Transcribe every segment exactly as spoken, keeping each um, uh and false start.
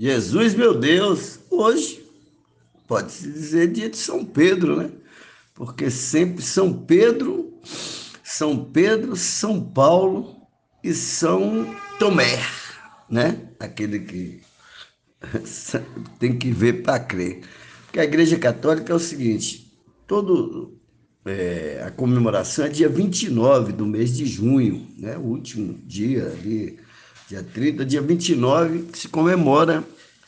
Jesus, meu Deus, hoje pode-se dizer dia de São Pedro, né? Porque sempre São Pedro, São Pedro, São Paulo e São Tomé, né? Aquele que tem que ver para crer. Porque a Igreja Católica é o seguinte, todo é, a comemoração é dia vinte e nove do mês de junho, né? O último dia ali, dia trinta, dia vinte e nove, que se comemora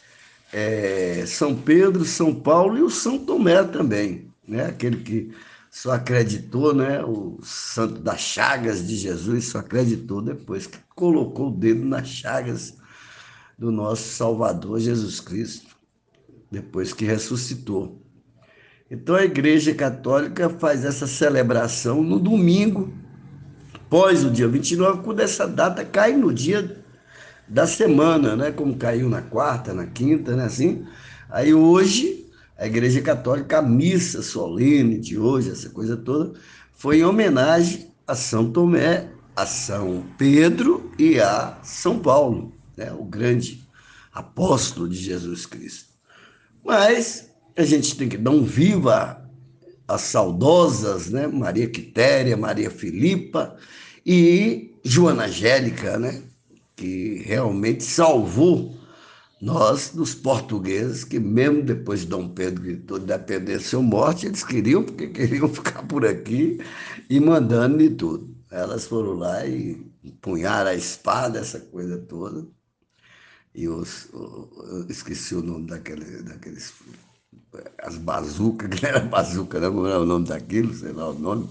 é, São Pedro, São Paulo e o São Tomé também, né? Aquele que só acreditou, né? O santo das chagas de Jesus só acreditou depois que colocou o dedo nas chagas do nosso Salvador Jesus Cristo, depois que ressuscitou. Então a Igreja Católica faz essa celebração no domingo, após o dia vinte e nove, quando essa data cai no dia da semana, né? Como caiu na quarta, na quinta, né? Assim. Aí hoje, a Igreja Católica, a missa solene de hoje, essa coisa toda, foi em homenagem a São Tomé, a São Pedro e a São Paulo, né? O grande apóstolo de Jesus Cristo. Mas a gente tem que dar um viva às saudosas, né? Maria Quitéria, Maria Filipa e Joana Angélica, né? Que realmente salvou nós dos portugueses, que mesmo depois de Dom Pedro gritou de dependência ou morte, eles queriam, porque queriam ficar por aqui e mandando de tudo. Elas foram lá e empunharam a espada, essa coisa toda, e os, eu esqueci o nome daquele, daqueles, as bazucas, que não era bazuca, não, como era o nome daquilo, sei lá o nome,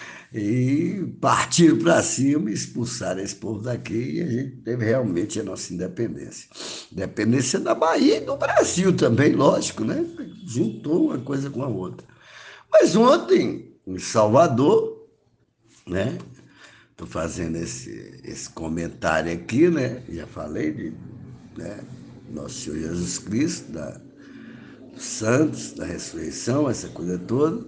e partiram para cima e expulsaram esse povo daqui e a gente teve realmente a nossa independência. Independência da Bahia e do Brasil também, lógico, né? Juntou uma coisa com a outra. Mas ontem, em Salvador, né? Estou fazendo esse, esse comentário aqui, né? Já falei de, né? Nosso Senhor Jesus Cristo, da, dos santos, da ressurreição, essa coisa toda.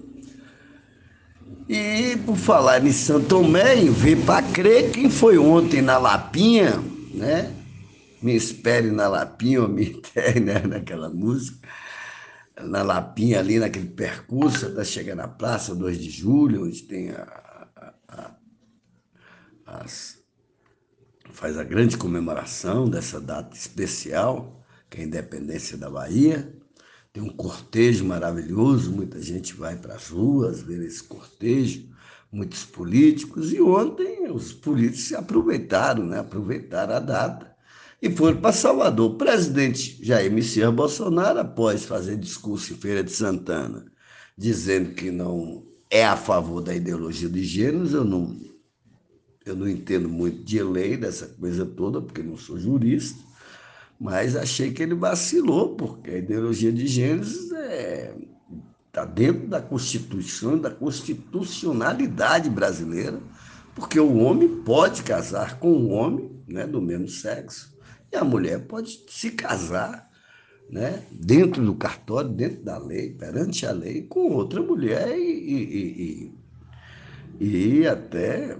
E por falar em Santo Tomé, em ver para crer, quem foi ontem na Lapinha, né? Me espere na Lapinha, ou me enterre, né? Naquela música, na Lapinha ali, naquele percurso, até chegar na Praça dois de Julho, onde tem a, a, a, as, faz a grande comemoração dessa data especial, que é a independência da Bahia. Tem um cortejo maravilhoso, muita gente vai para as ruas ver esse cortejo, muitos políticos, e ontem os políticos se aproveitaram, né? Aproveitaram a data e foram para Salvador. O presidente Jair Messias Bolsonaro, após fazer discurso em Feira de Santana, dizendo que não é a favor da ideologia de gêneros, eu não, eu não entendo muito de lei dessa coisa toda, porque não sou jurista, mas achei que ele vacilou, porque a ideologia de gêneros está é, dentro da Constituição, da constitucionalidade brasileira, porque o homem pode casar com um homem, né, do mesmo sexo, e a mulher pode se casar, né, dentro do cartório, dentro da lei, perante a lei, com outra mulher e, e, e, e até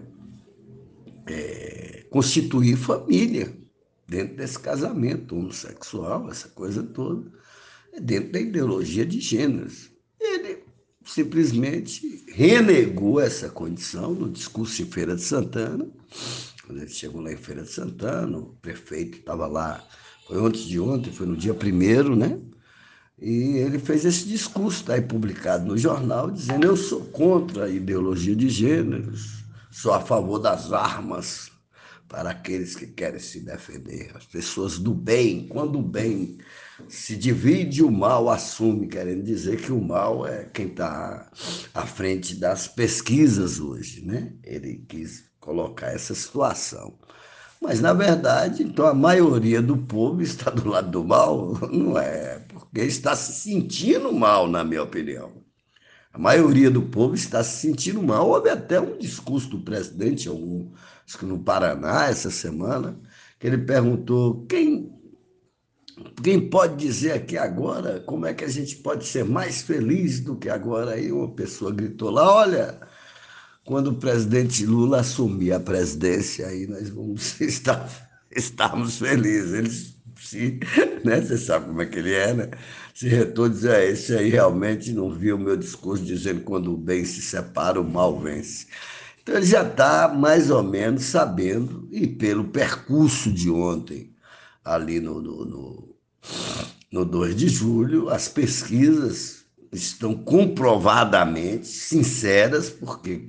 é, constituir família dentro desse casamento homossexual, essa coisa toda, é dentro da ideologia de gêneros. Ele simplesmente renegou essa condição no discurso em Feira de Santana. Quando ele chegou lá em Feira de Santana, o prefeito estava lá, foi antes de ontem, foi no dia primeiro, né? E ele fez esse discurso, está aí publicado no jornal, dizendo: eu sou contra a ideologia de gêneros, sou a favor das armas para aqueles que querem se defender, as pessoas do bem, quando o bem se divide, o mal assume, querendo dizer que o mal é quem está à frente das pesquisas hoje, né? Ele quis colocar essa situação. Mas, na verdade, então a maioria do povo está do lado do mal, não é, porque está se sentindo mal, na minha opinião. A maioria do povo está se sentindo mal. Houve até um discurso do presidente, algum, acho que no Paraná, essa semana, que ele perguntou quem, quem pode dizer aqui agora como é que a gente pode ser mais feliz do que agora. Aí uma pessoa gritou lá: olha, quando o presidente Lula assumir a presidência, aí nós vamos estar estávamos felizes. Eles se, né, você sabe como é que ele é, né? Se retou e dizia, é, esse aí realmente não viu o meu discurso dizendo que quando o bem se separa, o mal vence. Então ele já está mais ou menos sabendo, e pelo percurso de ontem, ali no, no, no, no dois de julho, as pesquisas estão comprovadamente sinceras, porque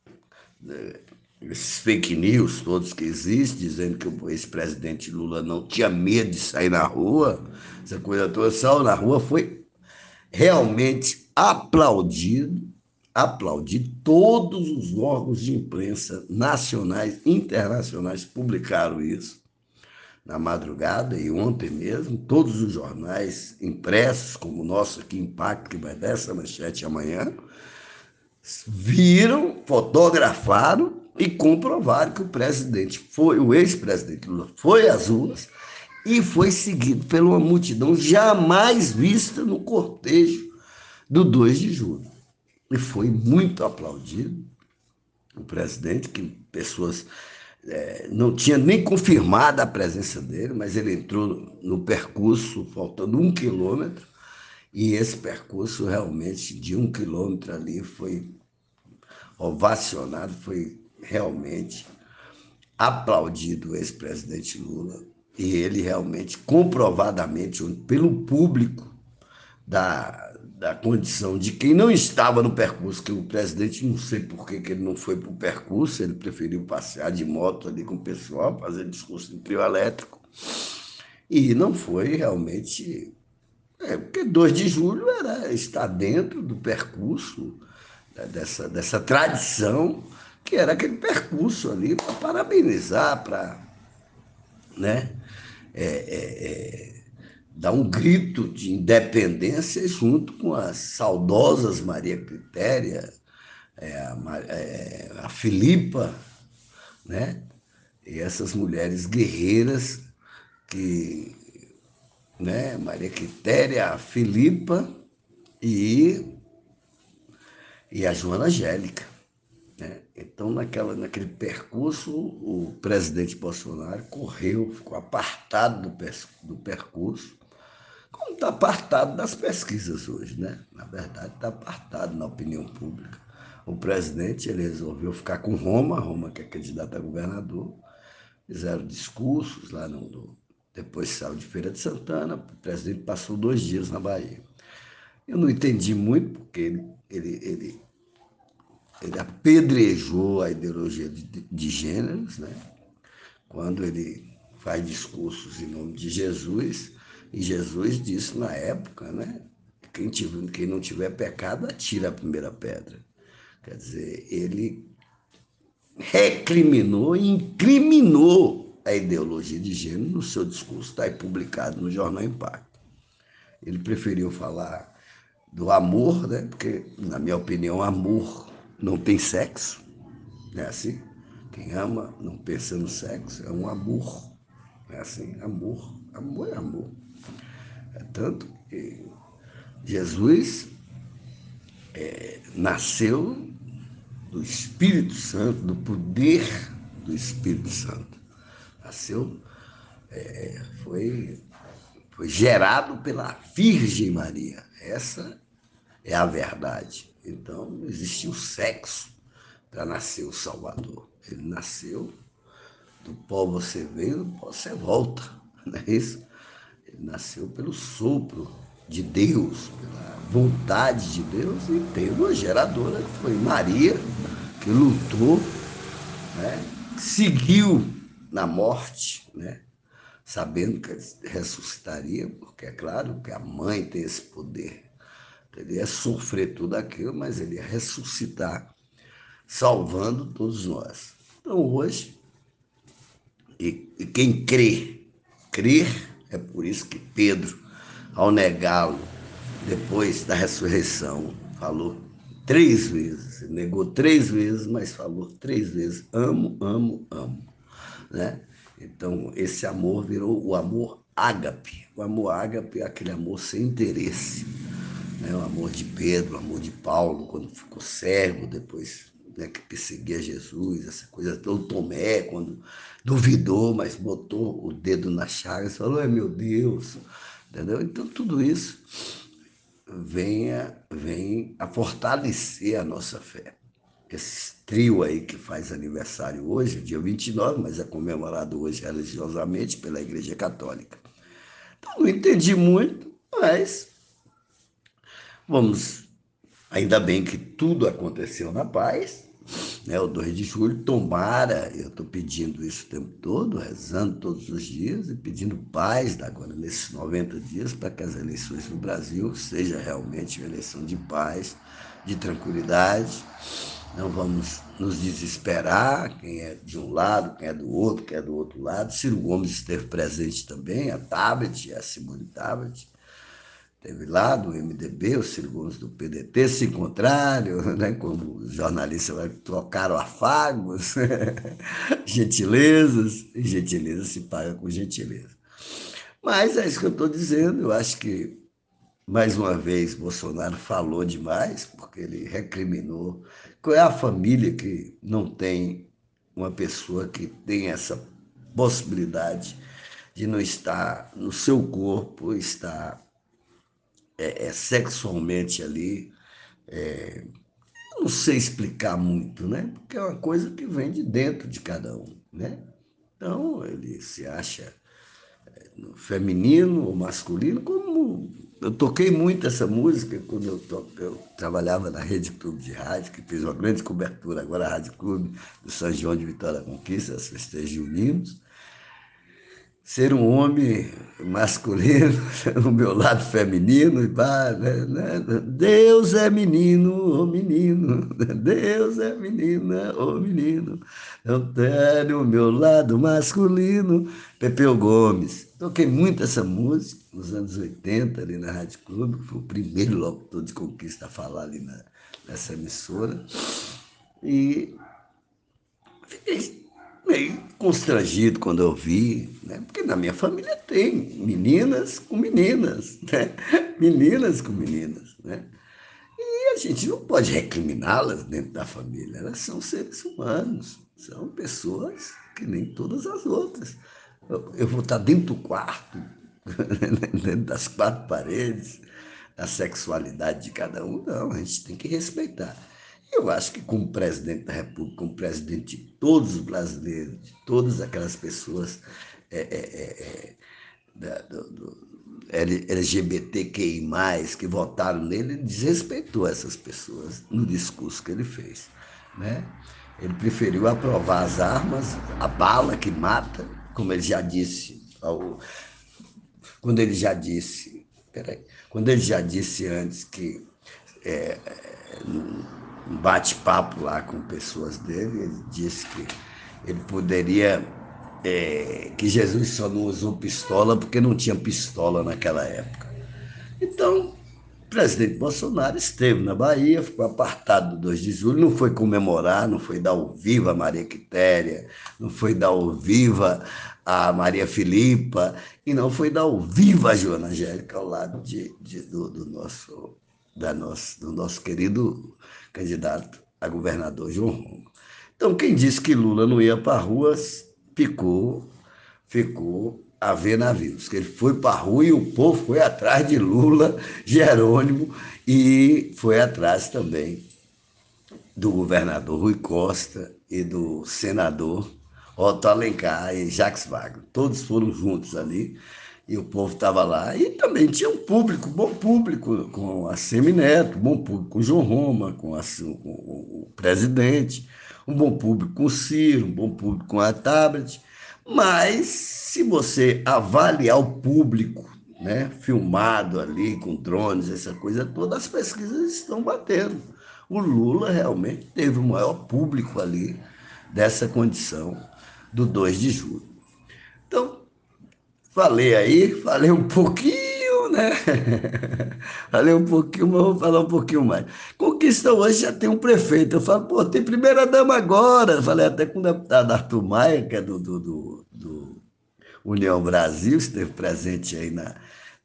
esses fake news todos que existem, dizendo que o ex-presidente Lula não tinha medo de sair na rua, essa coisa toda, saiu na rua, foi realmente aplaudido, aplaudido. Todos os órgãos de imprensa nacionais e internacionais publicaram isso na madrugada e ontem mesmo. Todos os jornais impressos, como o nosso aqui, Impacto, que vai dar essa manchete amanhã, viram, fotografaram e comprovaram que o presidente foi, o ex-presidente Lula foi às ruas e foi seguido por uma multidão jamais vista no cortejo do dois de julho. E foi muito aplaudido o presidente, que pessoas é, não tinham nem confirmado a presença dele, mas ele entrou no percurso faltando um quilômetro, e esse percurso realmente de um quilômetro ali foi ovacionado, foi realmente aplaudido o ex-presidente Lula, e ele realmente, comprovadamente, pelo público, da, da condição de quem não estava no percurso, que o presidente, não sei por que, que ele não foi para o percurso, ele preferiu passear de moto ali com o pessoal, fazer discurso em trio elétrico, e não foi realmente... É, porque dois de julho era estar dentro do percurso, né, dessa, dessa tradição, que era aquele percurso ali para parabenizar, para, né, é, é, é, dar um grito de independência junto com as saudosas Maria Quitéria, é, a, é, a Filipa, né, e essas mulheres guerreiras que, né, Maria Quitéria, a Filipa e, e a Joana Angélica. Né? Então, naquela, naquele percurso, o presidente Bolsonaro correu, ficou apartado do, do percurso, como está apartado das pesquisas hoje, né? Na verdade, está apartado na opinião pública. O presidente ele resolveu ficar com Roma, Roma que é candidato a governador, fizeram discursos lá no, no depois saiu de Feira de Santana, o presidente passou dois dias na Bahia. Eu não entendi muito, porque ele, ele, ele ele apedrejou a ideologia de, de gêneros, né? Quando ele faz discursos em nome de Jesus, e Jesus disse na época, né? Quem, tiver, quem não tiver pecado, atira a primeira pedra. Quer dizer, ele recriminou e incriminou a ideologia de gênero no seu discurso, está aí publicado no jornal Impacto. Ele preferiu falar do amor, né? Porque, na minha opinião, amor não tem sexo, não é assim? Quem ama não pensa no sexo, é um amor, não é assim? Amor, amor é amor. É tanto que Jesus é, nasceu do Espírito Santo, do poder do Espírito Santo. Nasceu, é, foi, foi gerado pela Virgem Maria. Essa é a verdade. Então, não existiu sexo para nascer o Salvador. Ele nasceu, do pó você veio, do pó você volta, não é isso? Ele nasceu pelo sopro de Deus, pela vontade de Deus, e teve uma geradora que foi Maria, que lutou, né? Seguiu na morte, né? Sabendo que ressuscitaria, porque é claro que a mãe tem esse poder. Ele ia sofrer tudo aquilo, mas ele ia ressuscitar, salvando todos nós. Então, hoje, e, e quem crê, crer, é por isso que Pedro, ao negá-lo, depois da ressurreição, falou três vezes, negou três vezes, mas falou três vezes, amo, amo, amo, né? Então, esse amor virou o amor ágape. O amor ágape é aquele amor sem interesse, né? O amor de Pedro, o amor de Paulo, quando ficou cego, depois né, que perseguia Jesus, essa coisa toda. O Tomé, quando duvidou, mas botou o dedo na chaga, falou, é meu Deus, entendeu? Então, tudo isso vem a, vem a fortalecer a nossa fé. Esse trio aí que faz aniversário hoje, dia vinte e nove, mas é comemorado hoje religiosamente pela Igreja Católica. Então, não entendi muito, mas vamos, ainda bem que tudo aconteceu na paz, né? O dois de julho, tomara, eu estou pedindo isso o tempo todo, rezando todos os dias e pedindo paz agora nesses noventa dias para que as eleições no Brasil sejam realmente uma eleição de paz, de tranquilidade. Não vamos nos desesperar, quem é de um lado, quem é do outro, quem é do outro lado. Ciro Gomes esteve presente também, a Tabet, a Simone Tabet, teve lá do M D B, os Ciro Gomes do P D T se encontraram, né, como os jornalistas trocaram afagos, gentilezas, e gentileza se paga com gentileza. Mas é isso que eu estou dizendo, eu acho que, mais uma vez, Bolsonaro falou demais, porque ele recriminou. Qual é a família que não tem uma pessoa que tem essa possibilidade de não estar no seu corpo, estar é, é, sexualmente ali? É, eu não sei explicar muito, né? Porque é uma coisa que vem de dentro de cada um, né? Então, ele se acha feminino ou masculino, como eu toquei muito essa música quando eu, to... eu trabalhava na Rede Clube de Rádio, que fez uma grande cobertura, agora a Rádio Clube do São João de Vitória da Conquista, as festejos juninos. Ser um homem masculino, o meu lado feminino, né? Deus é menino, ô oh menino, Deus é menina, ô oh menino, eu tenho o meu lado masculino. Pepeu Gomes. Toquei muito essa música nos anos oitenta, ali na Rádio Clube, que foi o primeiro locutor de Conquista a falar ali na, nessa emissora. E fiquei meio constrangido quando eu vi, né? Porque na minha família tem meninas com meninas, né? Meninas com meninas, né? E a gente não pode recriminá-las dentro da família, elas são seres humanos, são pessoas que nem todas as outras. Eu, eu vou estar dentro do quarto, dentro das quatro paredes, da sexualidade de cada um, não, a gente tem que respeitar. Eu acho que como presidente da República, como presidente de todos os brasileiros, de todas aquelas pessoas é, é, é, da, do, do L G B T Q I mais, que votaram nele, ele desrespeitou essas pessoas no discurso que ele fez, né? Ele preferiu aprovar as armas, a bala que mata, como ele já disse, ao, quando ele já disse, peraí, quando ele já disse antes que é, um bate-papo lá com pessoas dele, ele disse que ele poderia, é, que Jesus só não usou pistola porque não tinha pistola naquela época. Então, o presidente Bolsonaro esteve na Bahia, ficou apartado do dois de julho, não foi comemorar, não foi dar o viva a Maria Quitéria, não foi dar o viva a Maria Filipa, e não foi dar o viva a Joana Angélica ao lado de, de, do, do, nosso, da nosso, do nosso querido candidato a governador João Roma. Então, quem disse que Lula não ia para ruas, ficou, ficou a ver navios, que ele foi para a rua e o povo foi atrás de Lula, Jerônimo, e foi atrás também do governador Rui Costa e do senador Otto Alencar e Jacques Wagner. Todos foram juntos ali e o povo estava lá. E também tinha um público, bom público, com a Semineto, bom público com o João Roma, com, a, com o presidente, um bom público com o Ciro, um bom público com a Tablet. Mas, se você avaliar o público, né, filmado ali com drones, essa coisa toda, as pesquisas estão batendo. O Lula realmente teve o maior público ali dessa condição do dois de julho. Então, falei aí, falei um pouquinho, né? Falei um pouquinho, mas vou falar um pouquinho mais. Conquista hoje já tem um prefeito. Eu falo, pô, tem primeira-dama agora. Falei até com o deputado Arthur Maia, que é do, do, do, do União Brasil, esteve presente aí na,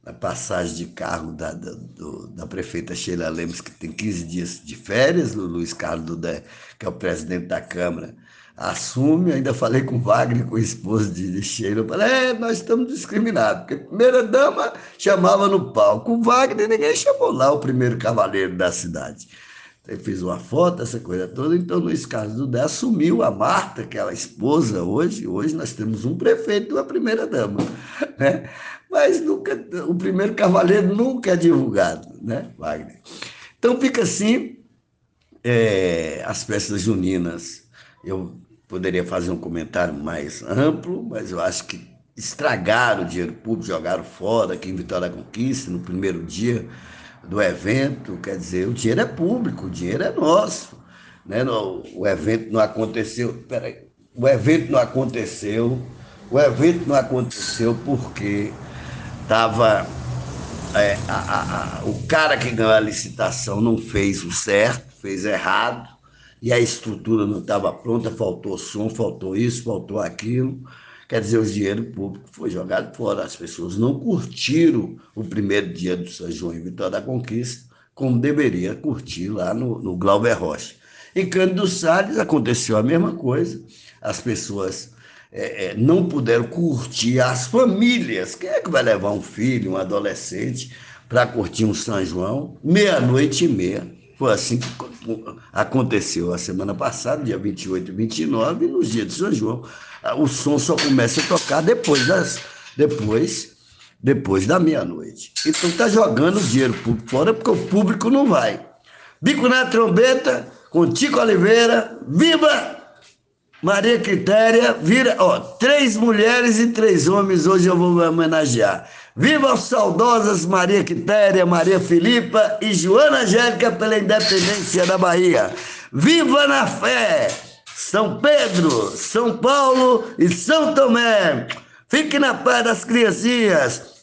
na passagem de cargo da, da, do, da prefeita Sheila Lemos, que tem quinze dias de férias, o Luiz Carlos Dudé, que é o presidente da Câmara, assume. Ainda falei com o Wagner, com o esposo de Sheila, eu falei, é, nós estamos discriminados, porque a primeira-dama chamava no palco, o Wagner ninguém chamou lá o primeiro cavaleiro da cidade. Eu fiz uma foto, essa coisa toda. Então, Luiz Carlos Dudé assumiu a Marta, que é a esposa hoje. Hoje nós temos um prefeito e uma primeira-dama, né? Mas nunca, o primeiro cavaleiro nunca é divulgado, né, Wagner? Então fica assim, é, as festas juninas. Eu poderia fazer um comentário mais amplo, mas eu acho que estragaram o dinheiro público, jogaram fora aqui em Vitória da Conquista, no primeiro dia do evento. Quer dizer, o dinheiro é público, o dinheiro é nosso, né? O evento não aconteceu, peraí, o evento não aconteceu, o evento não aconteceu porque estava, é, a, a, a, o cara que ganhou a licitação não fez o certo, fez errado, e a estrutura não estava pronta, faltou som, faltou isso, faltou aquilo. Quer dizer, o dinheiro público foi jogado fora. As pessoas não curtiram o primeiro dia do São João em Vitória da Conquista, como deveria curtir lá no, no Glauber Rocha. Em Cândido Salles aconteceu a mesma coisa. As pessoas é, é, não puderam curtir, as famílias. Quem é que vai levar um filho, um adolescente, para curtir um São João, meia-noite e meia? Foi assim que aconteceu a semana passada, dia vinte e oito e vinte e nove, nos dias de São João. O som só começa a tocar depois, das, depois, depois da meia-noite. Então está jogando o dinheiro público fora, porque o público não vai. Bico na trombeta, com Tico Oliveira, viva Maria Quitéria, vira, ó, três mulheres e três homens hoje eu vou homenagear. Viva as saudosas Maria Quitéria, Maria Filipa e Joana Angélica pela independência da Bahia. Viva na fé! São Pedro, São Paulo e São Tomé. Fique na paz das criancinhas.